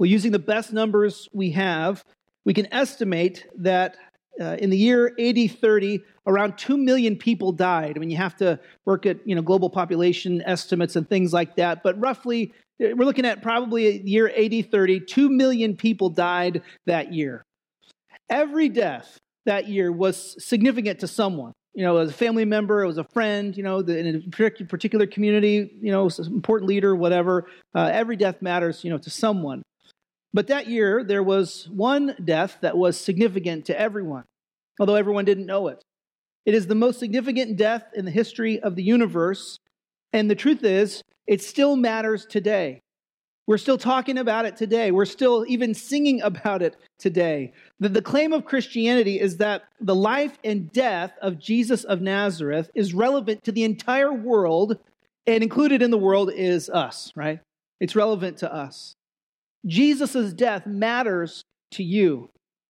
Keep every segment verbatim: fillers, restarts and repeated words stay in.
Well, using the best numbers we have, we can estimate that uh, in the year A D thirty, around two million people died. I mean, you have to work at, you know, global population estimates and things like that, but roughly, we're looking at probably the year A D thirty, two million people died that year. Every death that year was significant to someone. You know, as a family member, it was a friend, you know, the, in a particular community, you know, an important leader, whatever. Uh, every death matters, you know, to someone. But that year, there was one death that was significant to everyone, although everyone didn't know it. It is the most significant death in the history of the universe, and the truth is, it still matters today. We're still talking about it today. We're still even singing about it today. The, the claim of Christianity is that the life and death of Jesus of Nazareth is relevant to the entire world, and included in the world is us, right? It's relevant to us. Jesus' death matters to you.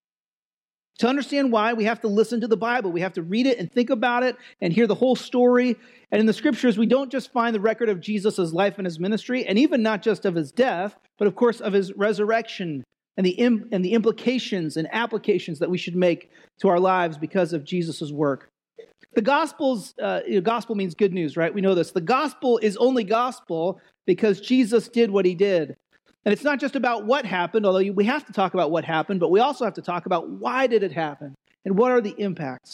To understand why, we have to listen to the Bible. We have to read it and think about it and hear the whole story. And in the scriptures, we don't just find the record of Jesus' life and his ministry, and even not just of his death, but of course of his resurrection and the, im- and the implications and applications that we should make to our lives because of Jesus' work. The Gospels, uh, you know, gospel means good news, right? We know this. The gospel is only gospel because Jesus did what he did. And it's not just about what happened, although we have to talk about what happened, but we also have to talk about why did it happen and what are the impacts.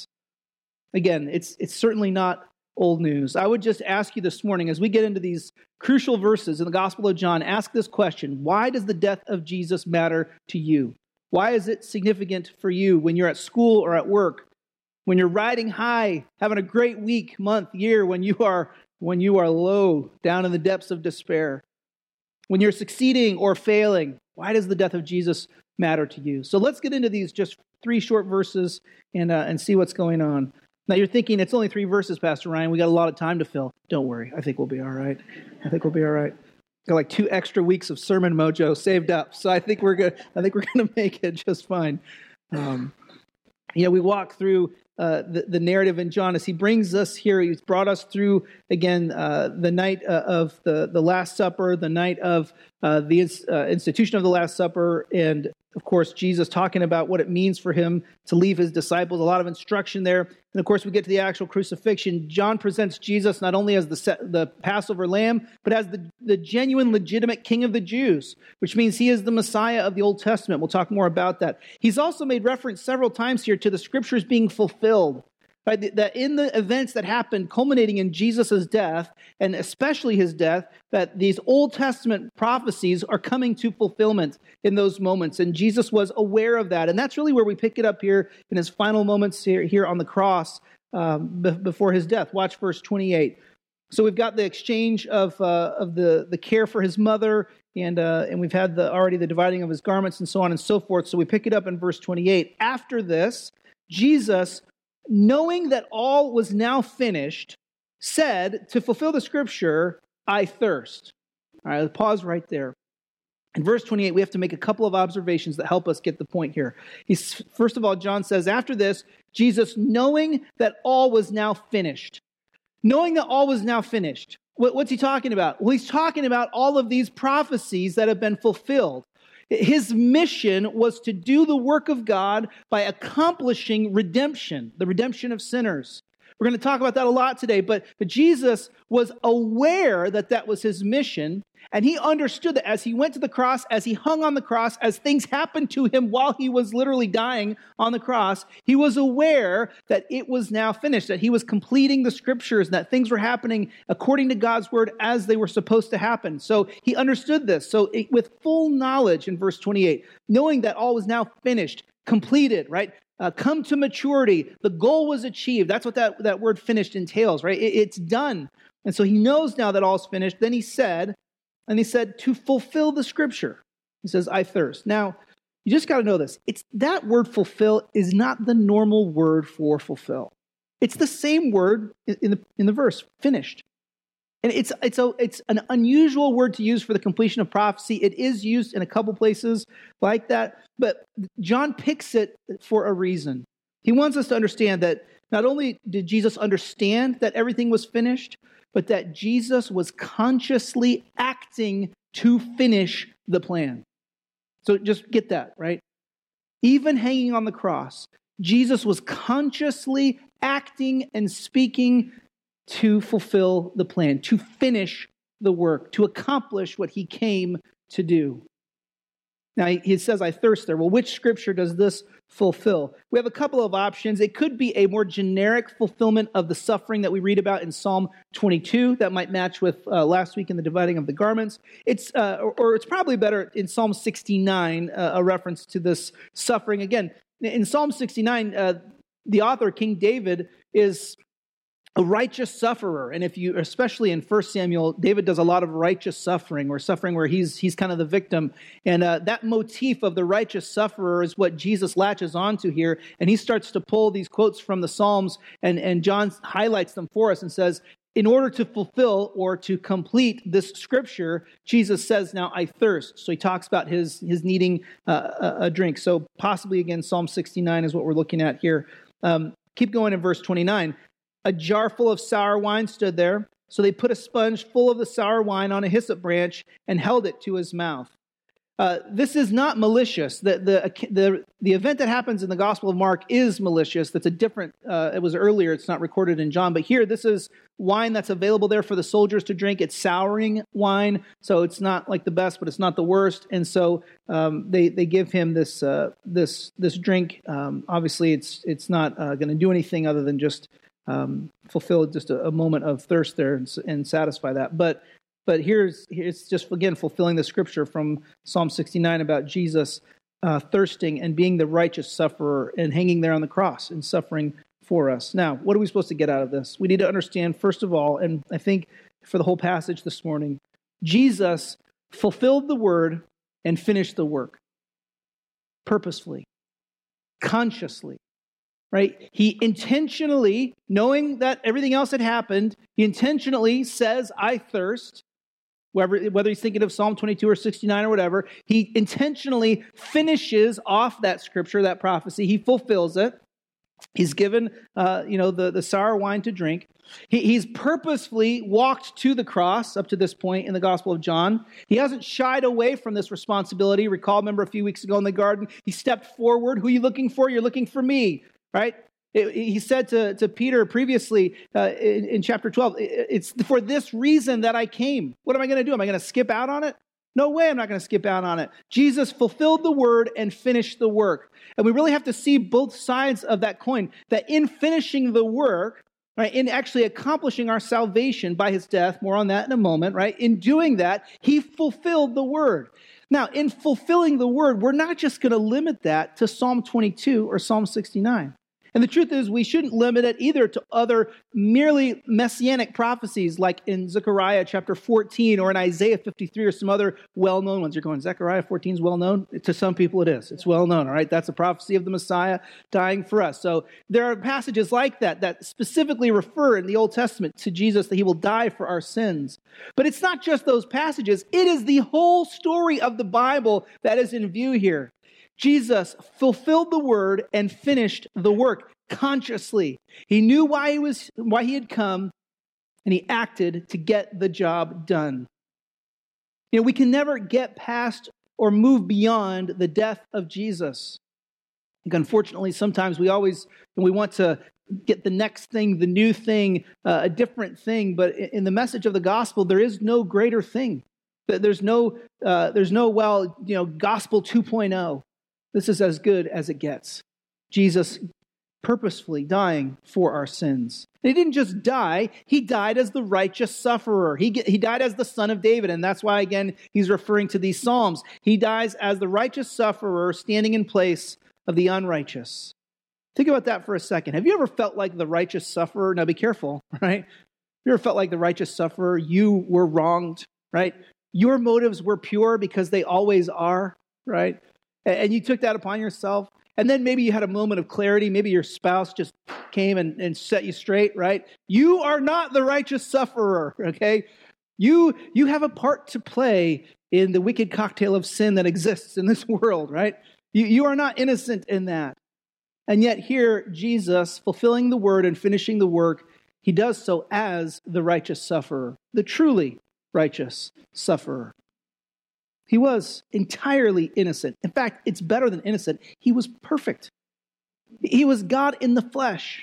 Again, it's it's certainly not old news. I would just ask you this morning, as we get into these crucial verses in the Gospel of John, ask this question: why does the death of Jesus matter to you? Why is it significant for you when you're at school or at work, when you're riding high, having a great week, month, year, when you are when you are low, down in the depths of despair? When you're succeeding or failing, why does the death of Jesus matter to you? So let's get into these just three short verses and uh, and see what's going on. Now you're thinking, it's only three verses, Pastor Ryan. We got a lot of time to fill. Don't worry. I think we'll be all right. I think we'll be all right. Got like two extra weeks of sermon mojo saved up, so I think we're good. I think we're going to make it just fine. Um, you know, we walk through Uh, the, the narrative in John as he brings us here. He's brought us through, again, uh, the night uh, of the, the Last Supper, the night of uh, the uh, institution of the Last Supper, and, of course, Jesus talking about what it means for him to leave his disciples. A lot of instruction there. And, of course, we get to the actual crucifixion. John presents Jesus not only as the, the Passover lamb, but as the, the genuine, legitimate king of the Jews, which means he is the Messiah of the Old Testament. We'll talk more about that. He's also made reference several times here to the scriptures being fulfilled. Right? That in the events that happened, culminating in Jesus' death, and especially his death, that these Old Testament prophecies are coming to fulfillment in those moments. And Jesus was aware of that. And that's really where we pick it up here in his final moments here, here on the cross um, be- before his death. Watch verse twenty-eight. So we've got the exchange of uh, of the, the care for his mother, and uh, and we've had the already the dividing of his garments and so on and so forth. So we pick it up in verse twenty-eight. After this, Jesus, knowing that all was now finished, said, to fulfill the scripture, I thirst. All right, pause right there. In verse twenty-eight, we have to make a couple of observations that help us get the point here. He's, first of all, John says, after this, Jesus, knowing that all was now finished. Knowing that all was now finished. What, what's he talking about? Well, he's talking about all of these prophecies that have been fulfilled. His mission was to do the work of God by accomplishing redemption, the redemption of sinners. We're going to talk about that a lot today, but, but Jesus was aware that that was his mission, and he understood that as he went to the cross, as he hung on the cross, as things happened to him while he was literally dying on the cross, he was aware that it was now finished, that he was completing the scriptures, and that things were happening according to God's word as they were supposed to happen. So he understood this. So it, with full knowledge in verse twenty-eight, knowing that all was now finished, completed, right? Uh, come to maturity. The goal was achieved. That's what that, that word finished entails, right? It, it's done. And so he knows now that all's finished. Then he said, and he said, to fulfill the scripture. He says, I thirst. Now, you just got to know this. It's that word fulfill is not the normal word for fulfill. It's the same word in the, in the verse, finished. And it's it's a it's an unusual word to use for the completion of prophecy. It is used in a couple places like that, but John picks it for a reason. He wants us to understand that not only did Jesus understand that everything was finished, but that Jesus was consciously acting to finish the plan. So just get that, right? Even hanging on the cross, Jesus was consciously acting and speaking to fulfill the plan, to finish the work, to accomplish what he came to do. Now, he says, I thirst there. Well, which scripture does this fulfill? We have a couple of options. It could be a more generic fulfillment of the suffering that we read about in Psalm twenty-two. That might match with uh, last week in the dividing of the garments. It's uh, or, or it's probably better in Psalm sixty-nine, uh, a reference to this suffering. Again, in Psalm sixty-nine, uh, the author, King David, is a righteous sufferer. And if you, especially in First Samuel, David does a lot of righteous suffering, or suffering where he's he's kind of the victim. And uh, that motif of the righteous sufferer is what Jesus latches onto here. And he starts to pull these quotes from the Psalms, and, and John highlights them for us and says, in order to fulfill or to complete this scripture, Jesus says, now I thirst. So he talks about his, his needing uh, a, a drink. So possibly, again, Psalm sixty-nine is what we're looking at here. Um, keep going in verse twenty-nine. A jar full of sour wine stood there. So they put a sponge full of the sour wine on a hyssop branch and held it to his mouth. Uh, this is not malicious. The, the, the, the event that happens in the Gospel of Mark is malicious. That's a different, uh, it was earlier. It's not recorded in John. But here, this is wine that's available there for the soldiers to drink. It's souring wine. So it's not like the best, but it's not the worst. And so um, they, they give him this, uh, this, this drink. Um, obviously, it's, it's not uh, going to do anything other than just Um, fulfill just a, a moment of thirst there and, and satisfy that. But but here's it's just, again, fulfilling the scripture from Psalm sixty-nine about Jesus uh, thirsting and being the righteous sufferer and hanging there on the cross and suffering for us. Now, what are we supposed to get out of this? We need to understand, first of all, and I think for the whole passage this morning, Jesus fulfilled the word and finished the work purposefully, consciously. Right? He intentionally, knowing that everything else had happened, he intentionally says, I thirst. Whether, whether he's thinking of Psalm twenty-two or sixty-nine or whatever, he intentionally finishes off that scripture, that prophecy. He fulfills it. He's given, uh, you know, the, the sour wine to drink. He, he's purposefully walked to the cross up to this point in the Gospel of John. He hasn't shied away from this responsibility. Recall, remember a few weeks ago in the garden, he stepped forward. Who are you looking for? You're looking for me. Right? It, he said to, to Peter previously uh, in, in chapter twelve, it's for this reason that I came. What am I going to do? Am I going to skip out on it? No way I'm not going to skip out on it. Jesus fulfilled the word and finished the work. And we really have to see both sides of that coin, that in finishing the work, right, in actually accomplishing our salvation by his death, more on that in a moment, right? In doing that, he fulfilled the word. Now, in fulfilling the word, we're not just going to limit that to Psalm twenty-two or Psalm sixty-nine. And the truth is, we shouldn't limit it either to other merely messianic prophecies like in Zechariah chapter fourteen or in Isaiah fifty-three or some other well-known ones. You're going, Zechariah fourteen is well-known? To some people it is. It's well-known, all right? That's a prophecy of the Messiah dying for us. So there are passages like that that specifically refer in the Old Testament to Jesus, that he will die for our sins. But it's not just those passages. It is the whole story of the Bible that is in view here. Jesus fulfilled the word and finished the work consciously. He knew why he was, why he had come, and he acted to get the job done. You know, we can never get past or move beyond the death of Jesus. Unfortunately, sometimes we always, we want to get the next thing, the new thing, uh, a different thing. But in the message of the gospel, there is no greater thing. There's no, uh, there's no, well, you know, gospel two point oh. This is as good as it gets. Jesus purposefully dying for our sins. And he didn't just die, he died as the righteous sufferer. He, he died as the son of David, and that's why, again, he's referring to these Psalms. He dies as the righteous sufferer standing in place of the unrighteous. Think about that for a second. Have you ever felt like the righteous sufferer? Now be careful, right? Have you ever felt like the righteous sufferer? You were wronged, right? Your motives were pure because they always are, right? And you took that upon yourself. And then maybe you had a moment of clarity. Maybe your spouse just came and, and set you straight, right? You are not the righteous sufferer, okay? You, you have a part to play in the wicked cocktail of sin that exists in this world, right? You, you are not innocent in that. And yet here, Jesus, fulfilling the word and finishing the work, he does so as the righteous sufferer, the truly righteous sufferer. He was entirely innocent. In fact, it's better than innocent. He was perfect. He was God in the flesh.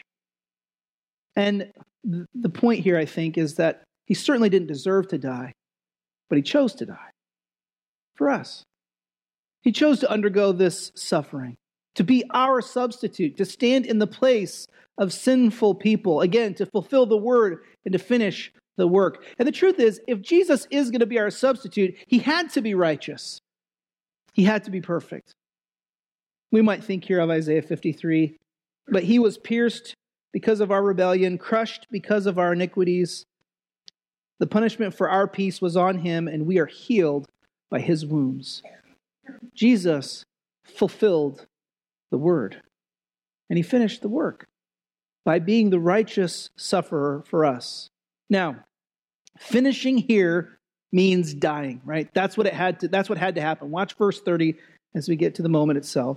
And the point here, I think, is that he certainly didn't deserve to die, but he chose to die for us. He chose to undergo this suffering, to be our substitute, to stand in the place of sinful people, again, to fulfill the word and to finish the work. And the truth is, if Jesus is going to be our substitute, he had to be righteous. He had to be perfect. We might think here of Isaiah fifty-three, but he was pierced because of our rebellion, crushed because of our iniquities. The punishment for our peace was on him, and we are healed by his wounds. Jesus fulfilled the word, and he finished the work by being the righteous sufferer for us. Now, finishing here means dying, right? That's what it had to, that's what had to happen. Watch verse thirty as we get to the moment itself.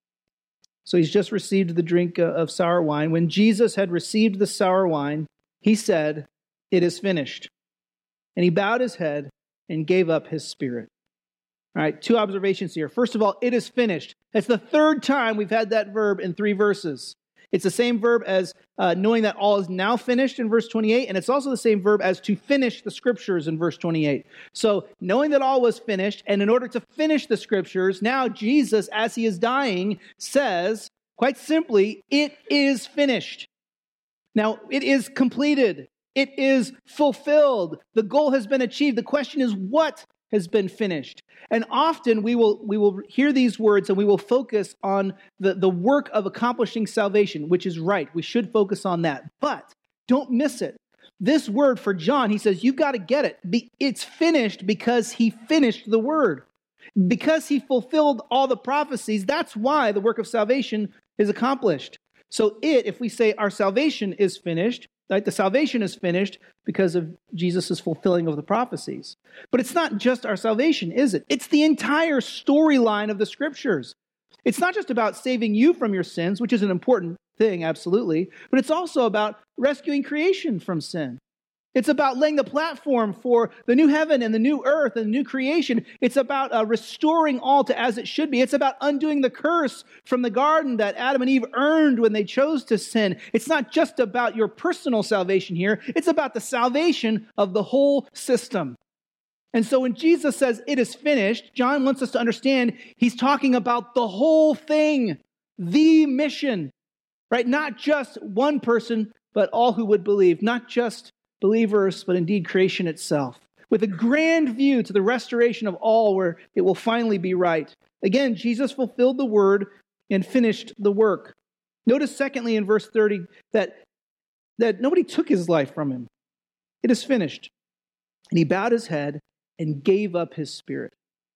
So he's just received the drink of sour wine. When Jesus had received the sour wine, he said, "It is finished." And he bowed his head and gave up his spirit. All right, two observations here. First of all, it is finished. That's the third time we've had that verb in three verses. It's the same verb as uh, knowing that all is now finished in verse twenty-eight, and it's also the same verb as to finish the scriptures in verse twenty-eight. So knowing that all was finished, and in order to finish the scriptures, now Jesus, as he is dying, says, quite simply, it is finished. Now, it is completed. It is fulfilled. The goal has been achieved. The question is, what has been finished? And often we will we will hear these words and we will focus on the, the work of accomplishing salvation, which is right. We should focus on that. But don't miss it. This word for John, he says, you've got to get it. It's finished because he finished the word. Because he fulfilled all the prophecies, that's why the work of salvation is accomplished. So it, if we say our salvation is finished, right? The salvation is finished because of Jesus' fulfilling of the prophecies. But it's not just our salvation, is it? It's the entire storyline of the scriptures. It's not just about saving you from your sins, which is an important thing, absolutely, but it's also about rescuing creation from sin. It's about laying the platform for the new heaven and the new earth and the new creation. It's about uh, restoring all to as it should be. It's about undoing the curse from the garden that Adam and Eve earned when they chose to sin. It's not just about your personal salvation here. It's about the salvation of the whole system. And so when Jesus says it is finished, John wants us to understand he's talking about the whole thing, the mission, right? Not just one person, but all who would believe. Not just believers, but indeed creation itself, with a grand view to the restoration of all where it will finally be right. Again, Jesus fulfilled the word and finished the work. Notice secondly in verse thirty that, that nobody took his life from him. It is finished. And he bowed his head and gave up his spirit.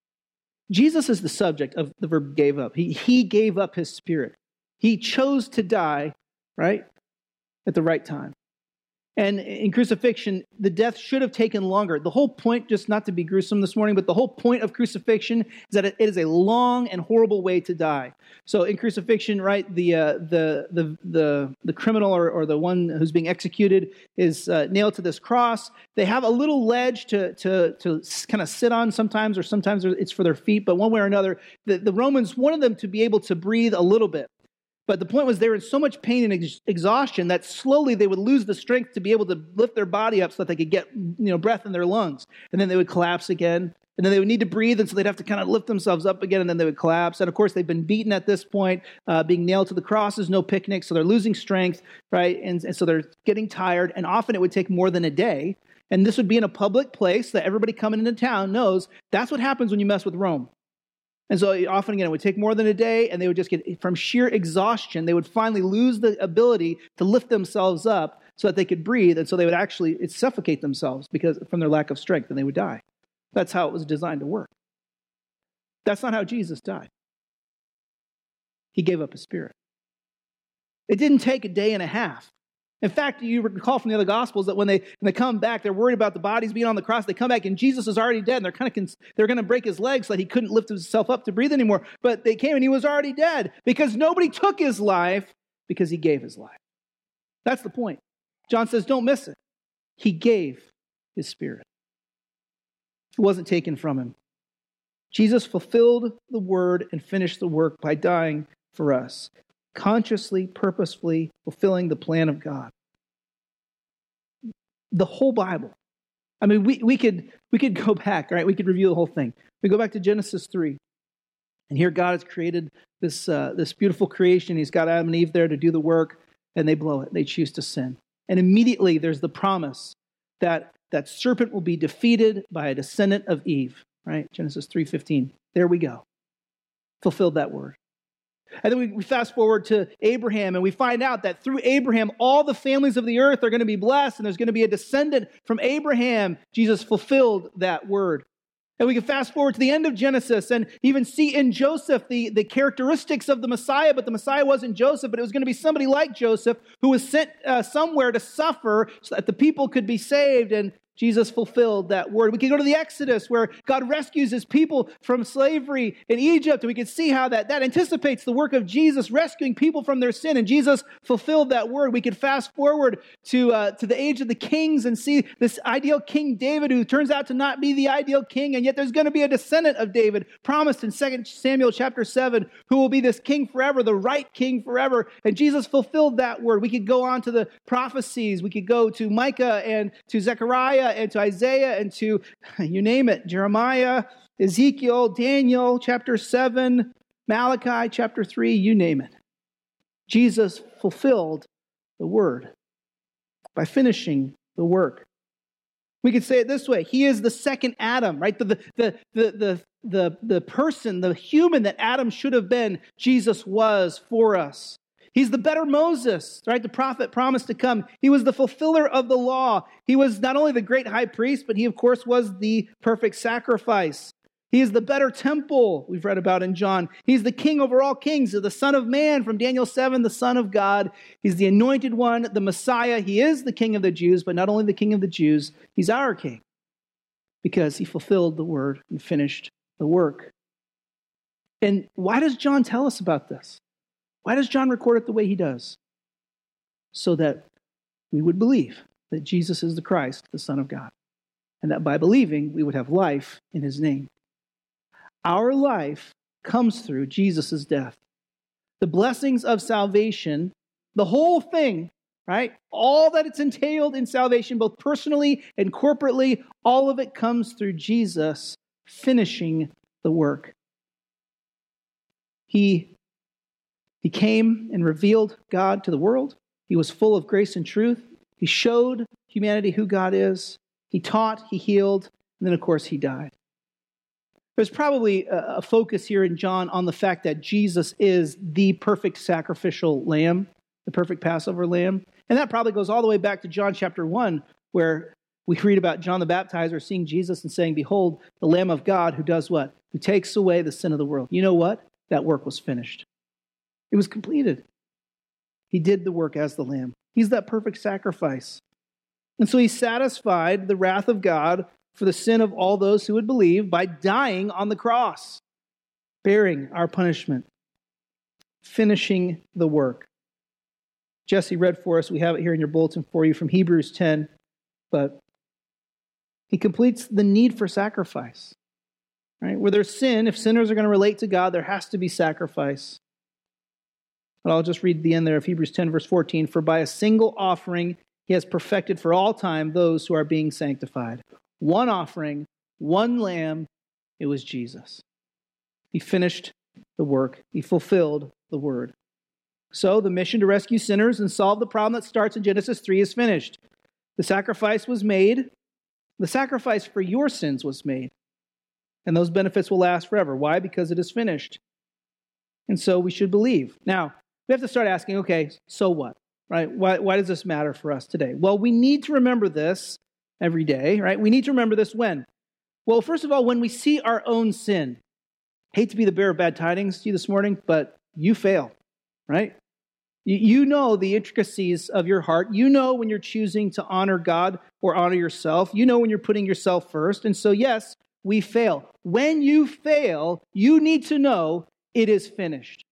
Jesus is the subject of the verb gave up. He, he gave up his spirit. He chose to die, right, at the right time. And in crucifixion, the death should have taken longer. The whole point, just not to be gruesome this morning, but the whole point of crucifixion is that it is a long and horrible way to die. So in crucifixion, right, the uh, the the the the criminal or, or the one who's being executed is uh, nailed to this cross. They have a little ledge to to to kind of sit on sometimes, or sometimes it's for their feet. But one way or another, the, the Romans wanted them to be able to breathe a little bit. But the point was they were in so much pain and ex- exhaustion that slowly they would lose the strength to be able to lift their body up so that they could get, you know, breath in their lungs. And then they would collapse again. And then they would need to breathe, and so they'd have to kind of lift themselves up again, and then they would collapse. And of course, they've been beaten at this point. Uh, being nailed to the cross is no picnic, so they're losing strength, right? And, and so they're getting tired. And often it would take more than a day. And this would be in a public place that everybody coming into town knows that's what happens when you mess with Rome. And so often, again, it would take more than a day, and they would just get, from sheer exhaustion, they would finally lose the ability to lift themselves up so that they could breathe, and so they would actually it suffocate themselves because from their lack of strength, and they would die. That's how it was designed to work. That's not how Jesus died. He gave up his spirit. It didn't take a day and a half. In fact, you recall from the other Gospels that when they when they come back, they're worried about the bodies being on the cross. They come back and Jesus is already dead. And they're kind of cons- they're going to break his legs so that he couldn't lift himself up to breathe anymore. But they came and he was already dead because nobody took his life because he gave his life. That's the point. John says, don't miss it. He gave his spirit. It wasn't taken from him. Jesus fulfilled the word and finished the work by dying for us, consciously, purposefully fulfilling the plan of God. The whole Bible. I mean, we, we could we could go back, right? We could review the whole thing. We go back to Genesis three. And here God has created this, uh, this beautiful creation. He's got Adam and Eve there to do the work, and they blow it. They choose to sin. And immediately there's the promise that that serpent will be defeated by a descendant of Eve, right? Genesis three fifteen. There we go. Fulfilled that word. And then we, we fast forward to Abraham, and we find out that through Abraham, all the families of the earth are going to be blessed, and there's going to be a descendant from Abraham. Jesus fulfilled that word. And we can fast forward to the end of Genesis and even see in Joseph the, the characteristics of the Messiah, but the Messiah wasn't Joseph, but it was going to be somebody like Joseph who was sent uh, somewhere to suffer so that the people could be saved, and Jesus fulfilled that word. We can go to the Exodus where God rescues his people from slavery in Egypt, and we can see how that, that anticipates the work of Jesus rescuing people from their sin, and Jesus fulfilled that word. We can fast forward to, uh, to the age of the kings and see this ideal King David who turns out to not be the ideal king, and yet there's going to be a descendant of David promised in Second Samuel chapter seven who will be this king forever, the right king forever, and Jesus fulfilled that word. We could go on to the prophecies. We could go to Micah and to Zechariah and to Isaiah and to, you name it, Jeremiah, Ezekiel, Daniel, chapter seven, Malachi, chapter three, you name it. Jesus fulfilled the word by finishing the work. We could say it this way. He is the second Adam, right? The, the, the, the, the, the, the person, the human that Adam should have been, Jesus was for us. He's the better Moses, right? The prophet promised to come. He was the fulfiller of the law. He was not only the great high priest, but he, of course, was the perfect sacrifice. He is the better temple we've read about in John. He's the king over all kings, the Son of Man from Daniel seven, the Son of God. He's the anointed one, the Messiah. He is the King of the Jews, but not only the King of the Jews, he's our King because he fulfilled the word and finished the work. And why does John tell us about this? Why does John record it the way he does? So that we would believe that Jesus is the Christ, the Son of God, and that by believing, we would have life in his name. Our life comes through Jesus' death. The blessings of salvation, the whole thing, right? All that it's entailed in salvation, both personally and corporately, all of it comes through Jesus finishing the work. He He came and revealed God to the world. He was full of grace and truth. He showed humanity who God is. He taught, he healed, and then, of course, he died. There's probably a focus here in John on the fact that Jesus is the perfect sacrificial lamb, the perfect Passover lamb. And that probably goes all the way back to John chapter one, where we read about John the Baptizer seeing Jesus and saying, "Behold, the Lamb of God who does what? Who takes away the sin of the world." You know what? That work was finished. It was completed. He did the work as the Lamb. He's that perfect sacrifice. And so he satisfied the wrath of God for the sin of all those who would believe by dying on the cross, bearing our punishment, finishing the work. Jesse read for us, we have it here in your bulletin for you from Hebrews ten, but he completes the need for sacrifice. Right? Where there's sin, if sinners are going to relate to God, there has to be sacrifice. But I'll just read the end there of Hebrews ten, verse fourteen. For by a single offering, he has perfected for all time those who are being sanctified. One offering, one lamb, it was Jesus. He finished the work. He fulfilled the word. So the mission to rescue sinners and solve the problem that starts in Genesis three is finished. The sacrifice was made. The sacrifice for your sins was made. And those benefits will last forever. Why? Because it is finished. And so we should believe. Now, we have to start asking, okay, so what? Right? Why, why does this matter for us today? Well, we need to remember this every day, right? We need to remember this when? Well, first of all, when we see our own sin. Hate to be the bearer of bad tidings to you this morning, but you fail, right? You, you know the intricacies of your heart. You know when you're choosing to honor God or honor yourself. You know when you're putting yourself first. And so, yes, we fail. When you fail, you need to know it is finished.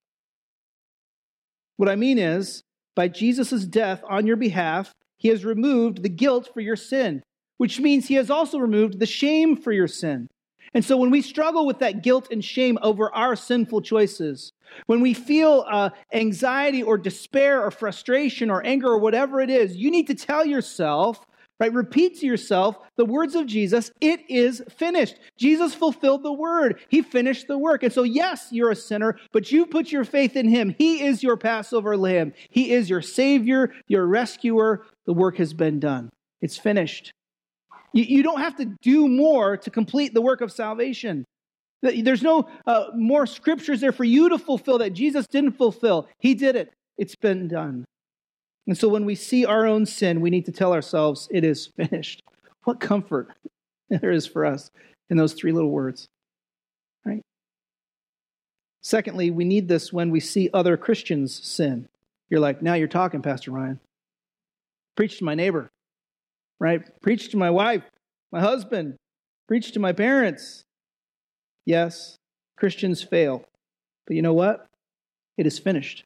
What I mean is, by Jesus' death on your behalf, he has removed the guilt for your sin, which means he has also removed the shame for your sin. And so when we struggle with that guilt and shame over our sinful choices, when we feel uh, anxiety or despair or frustration or anger or whatever it is, you need to tell yourself, right? Repeat to yourself the words of Jesus, it is finished. Jesus fulfilled the word. He finished the work. And so yes, you're a sinner, but you put your faith in him. He is your Passover lamb. He is your Savior, your rescuer. The work has been done. It's finished. You, you don't have to do more to complete the work of salvation. There's no uh, more scriptures there for you to fulfill that Jesus didn't fulfill. He did it. It's been done. And so when we see our own sin, we need to tell ourselves, it is finished. What comfort there is for us in those three little words. Right? Secondly, we need this when we see other Christians sin. You're like, now you're talking, Pastor Ryan. Preach to my neighbor. Right? Preach to my wife, my husband. Preach to my parents. Yes, Christians fail. But you know what? It is finished.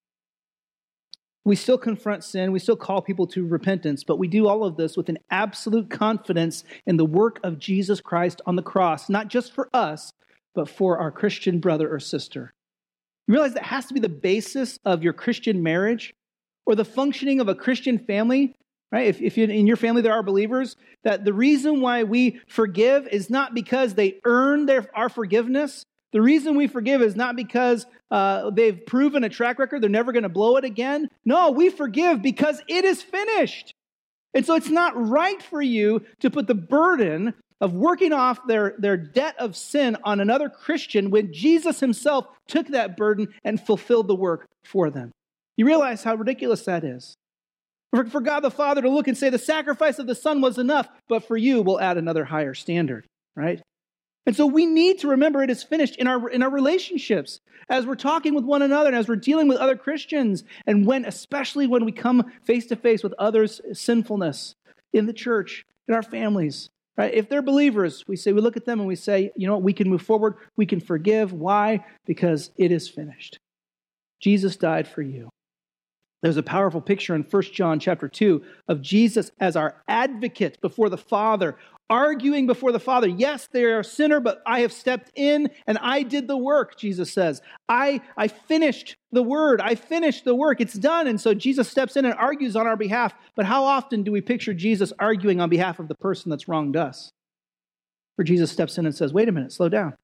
We still confront sin. We still call people to repentance. But we do all of this with an absolute confidence in the work of Jesus Christ on the cross. Not just for us, but for our Christian brother or sister. You realize that has to be the basis of your Christian marriage or the functioning of a Christian family. Right? If, if in your family there are believers, that the reason why we forgive is not because they earn their, our forgiveness. The reason we forgive is not because uh, they've proven a track record, they're never going to blow it again. No, we forgive because it is finished. And so it's not right for you to put the burden of working off their, their debt of sin on another Christian when Jesus himself took that burden and fulfilled the work for them. You realize how ridiculous that is. For, for God the Father to look and say, the sacrifice of the Son was enough, but for you, we'll add another higher standard, right? And so we need to remember it is finished in our, in our relationships, as we're talking with one another and as we're dealing with other Christians, and when, especially when we come face to face with others' sinfulness in the church, in our families, right? If they're believers, we say, we look at them and we say, you know what, we can move forward, we can forgive. Why? Because it is finished. Jesus died for you. There's a powerful picture in First John chapter two of Jesus as our advocate before the Father, arguing before the Father. Yes, they are a sinner, but I have stepped in and I did the work, Jesus says. I, I finished the word. I finished the work. It's done. And so Jesus steps in and argues on our behalf. But how often do we picture Jesus arguing on behalf of the person that's wronged us? Where Jesus steps in and says, wait a minute, slow down.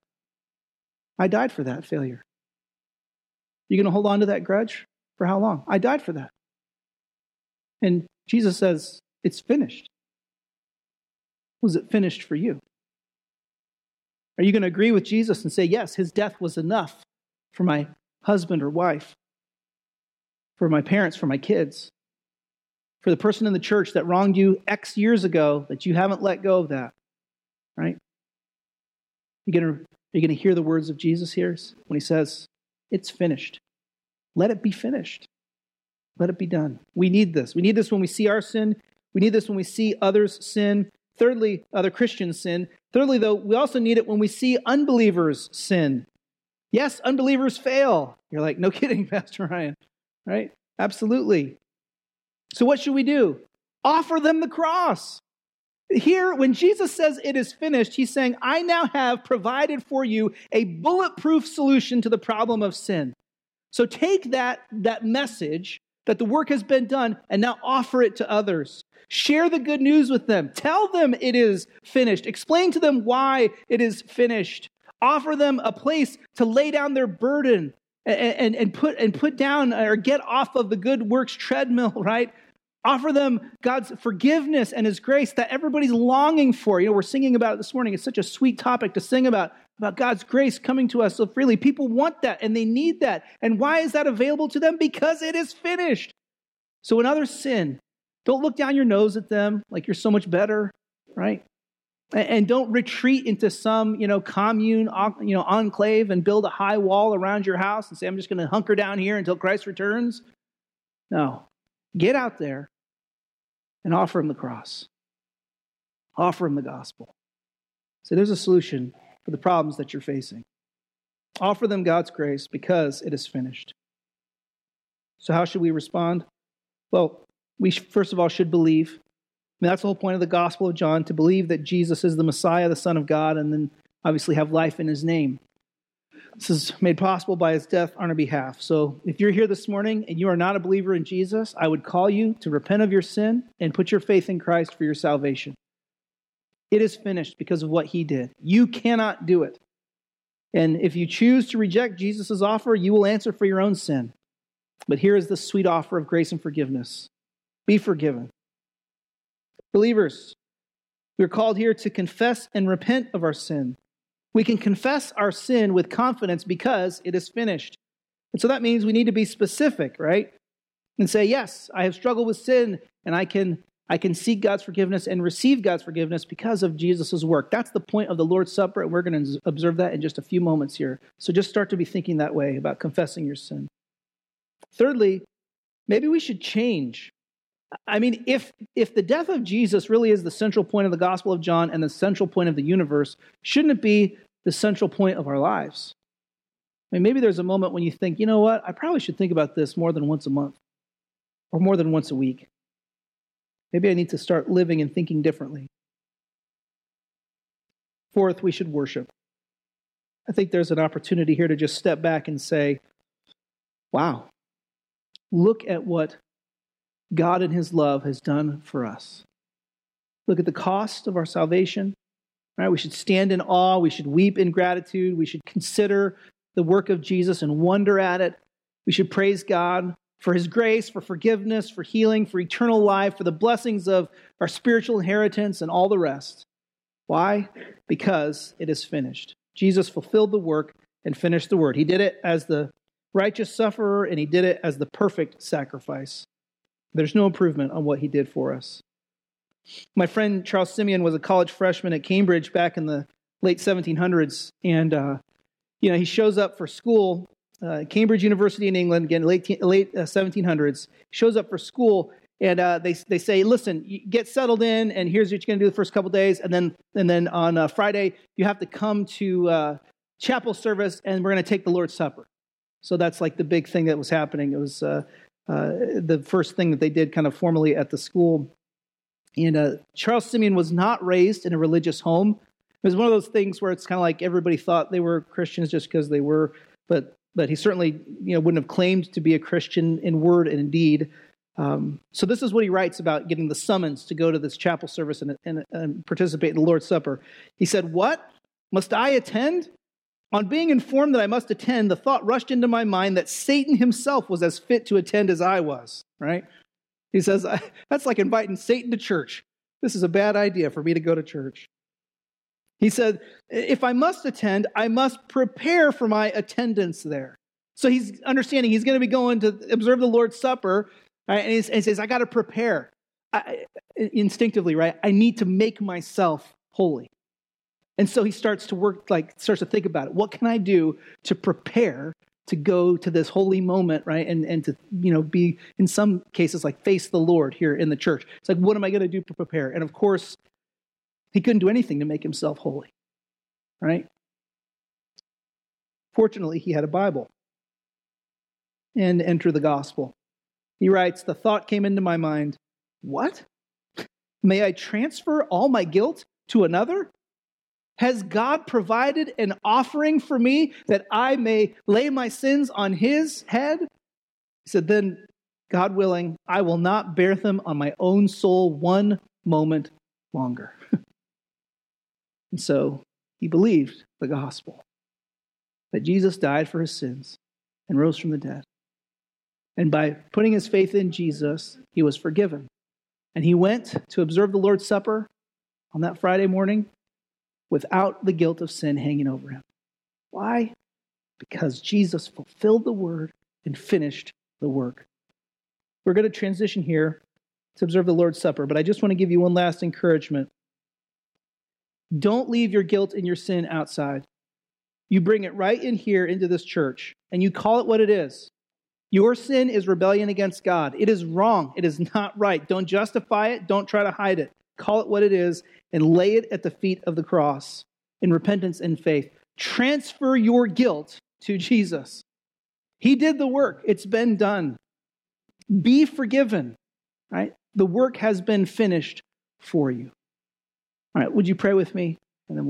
I died for that failure. You going to hold on to that grudge? For how long? I died for that. And Jesus says, it's finished. Was it finished for you? Are you going to agree with Jesus and say, yes, his death was enough for my husband or wife, for my parents, for my kids, for the person in the church that wronged you X years ago, that you haven't let go of that, right? You're going to, you're going to hear the words of Jesus here when he says, it's finished. Let it be finished. Let it be done. We need this. We need this when we see our sin. We need this when we see others sin. Thirdly, other Christians sin. Thirdly, though, we also need it when we see unbelievers sin. Yes, unbelievers fail. You're like, no kidding, Pastor Ryan. Right? Absolutely. So what should we do? Offer them the cross. Here, when Jesus says it is finished, he's saying, I now have provided for you a bulletproof solution to the problem of sin. So take that, that message that the work has been done and now offer it to others. Share the good news with them. Tell them it is finished. Explain to them why it is finished. Offer them a place to lay down their burden and, and, and, put, and put down or get off of the good works treadmill, right? Offer them God's forgiveness and his grace that everybody's longing for. You know, we're singing about it this morning. It's such a sweet topic to sing about, about God's grace coming to us so freely. People want that and they need that. And why is that available to them? Because it is finished. So when others sin, don't look down your nose at them like you're so much better, right? And don't retreat into some, you know, commune, you know, enclave and build a high wall around your house and say, I'm just going to hunker down here until Christ returns. No. Get out there and offer him the cross. Offer him the gospel. So there's a solution for the problems that you're facing. Offer them God's grace because it is finished. So how should we respond? Well, we first of all should believe. I mean, that's the whole point of the Gospel of John, to believe that Jesus is the Messiah, the Son of God, and then obviously have life in his name. This is made possible by his death on our behalf. So if you're here this morning and you are not a believer in Jesus, I would call you to repent of your sin and put your faith in Christ for your salvation. It is finished because of what he did. You cannot do it. And if you choose to reject Jesus' offer, you will answer for your own sin. But here is the sweet offer of grace and forgiveness. Be forgiven. Believers, we are called here to confess and repent of our sin. We can confess our sin with confidence because it is finished. And so that means we need to be specific, right? And say, yes, I have struggled with sin, and I can I can seek God's forgiveness and receive God's forgiveness because of Jesus' work. That's the point of the Lord's Supper, and we're going to observe that in just a few moments here. So just start to be thinking that way about confessing your sin. Thirdly, maybe we should change. I mean, if if the death of Jesus really is the central point of the Gospel of John and the central point of the universe, shouldn't it be the central point of our lives? I mean, maybe there's a moment when you think, you know what, I probably should think about this more than once a month or more than once a week. Maybe I need to start living and thinking differently. Fourth, we should worship. I think there's an opportunity here to just step back and say, wow, look at what God in his love has done for us. Look at the cost of our salvation. Right? We should stand in awe. We should weep in gratitude. We should consider the work of Jesus and wonder at it. We should praise God for his grace, for forgiveness, for healing, for eternal life, for the blessings of our spiritual inheritance and all the rest. Why? Because it is finished. Jesus fulfilled the work and finished the word. He did it as the righteous sufferer, and he did it as the perfect sacrifice. There's no improvement on what he did for us. My friend Charles Simeon was a college freshman at Cambridge back in the late seventeen hundreds, and uh, you know he shows up for school, uh, Cambridge University in England, again late late uh, seventeen hundreds. Shows up for school, and uh, they they say, "Listen, you get settled in, and here's what you're going to do the first couple days, and then and then on uh, Friday you have to come to uh, chapel service, and we're going to take the Lord's Supper." So that's like the big thing that was happening. It was uh, uh, the first thing that they did kind of formally at the school. And uh, Charles Simeon was not raised in a religious home. It was one of those things where it's kind of like everybody thought they were Christians just because they were, but but he certainly you know wouldn't have claimed to be a Christian in word and in deed. Um, so this is what he writes about getting the summons to go to this chapel service and, and, and participate in the Lord's Supper. He said, "What? Must I attend? On being informed that I must attend, the thought rushed into my mind that Satan himself was as fit to attend as I was." Right? He says, that's like inviting Satan to church. This is a bad idea for me to go to church. He said, if I must attend, I must prepare for my attendance there. So he's understanding he's going to be going to observe the Lord's Supper, right? and, and he says, I got to prepare. I, instinctively, right? I need to make myself holy. And so he starts to work, like, starts to think about it. What can I do to prepare to go to this holy moment, right? And and to, you know, be, in some cases, like face the Lord here in the church. It's like, what am I going to do to prepare? And of course, he couldn't do anything to make himself holy, right? Fortunately, he had a Bible and enter the gospel. He writes, the thought came into my mind, what? May I transfer all my guilt to another? Has God provided an offering for me that I may lay my sins on his head? He said, then, God willing, I will not bear them on my own soul one moment longer. And so he believed the gospel, that Jesus died for his sins and rose from the dead. And by putting his faith in Jesus, he was forgiven. And he went to observe the Lord's Supper on that Friday morning without the guilt of sin hanging over him. Why? Because Jesus fulfilled the word and finished the work. We're going to transition here to observe the Lord's Supper, but I just want to give you one last encouragement. Don't leave your guilt and your sin outside. You bring it right in here into this church, and you call it what it is. Your sin is rebellion against God. It is wrong. It is not right. Don't justify it. Don't try to hide it. Call it what it is and lay it at the feet of the cross in repentance and faith. Transfer your guilt to Jesus. He did the work. It's been done. Be forgiven. Right? The work has been finished for you. All right, would you pray with me? And then we'll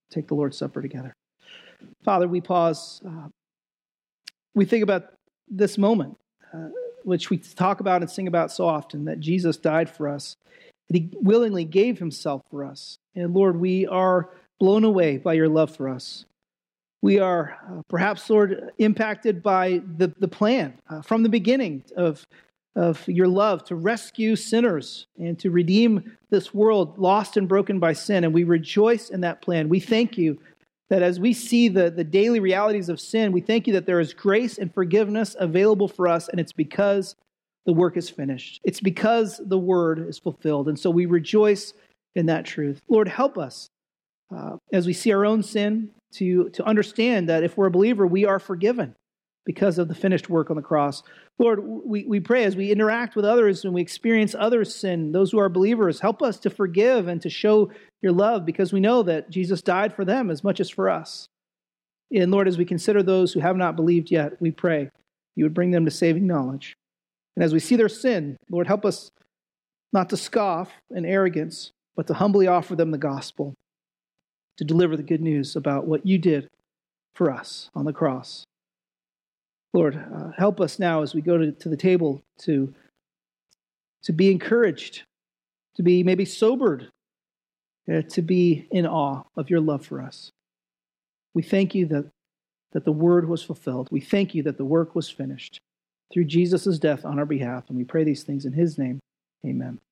take the Lord's Supper together. Father, we pause. Uh, we think about this moment, uh, which we talk about and sing about so often, that Jesus died for us, that he willingly gave himself for us. And Lord, we are blown away by your love for us. We are uh, perhaps, Lord, impacted by the, the plan uh, from the beginning of, of your love to rescue sinners and to redeem this world lost and broken by sin. And we rejoice in that plan. We thank you that as we see the, the daily realities of sin, we thank you that there is grace and forgiveness available for us, and it's because the work is finished. It's because the word is fulfilled. And so we rejoice in that truth. Lord, help us uh, as we see our own sin to, to understand that if we're a believer, we are forgiven because of the finished work on the cross. Lord, we, we pray as we interact with others and we experience others' sin, those who are believers, help us to forgive and to show your love, because we know that Jesus died for them as much as for us. And Lord, as we consider those who have not believed yet, we pray you would bring them to saving knowledge. And as we see their sin, Lord, help us not to scoff in arrogance, but to humbly offer them the gospel, to deliver the good news about what you did for us on the cross. Lord, uh, help us now as we go to, to the table to, to be encouraged, to be maybe sobered, uh, to be in awe of your love for us. We thank you that, that the word was fulfilled. We thank you that the work was finished through Jesus' death on our behalf. And we pray these things in his name. Amen.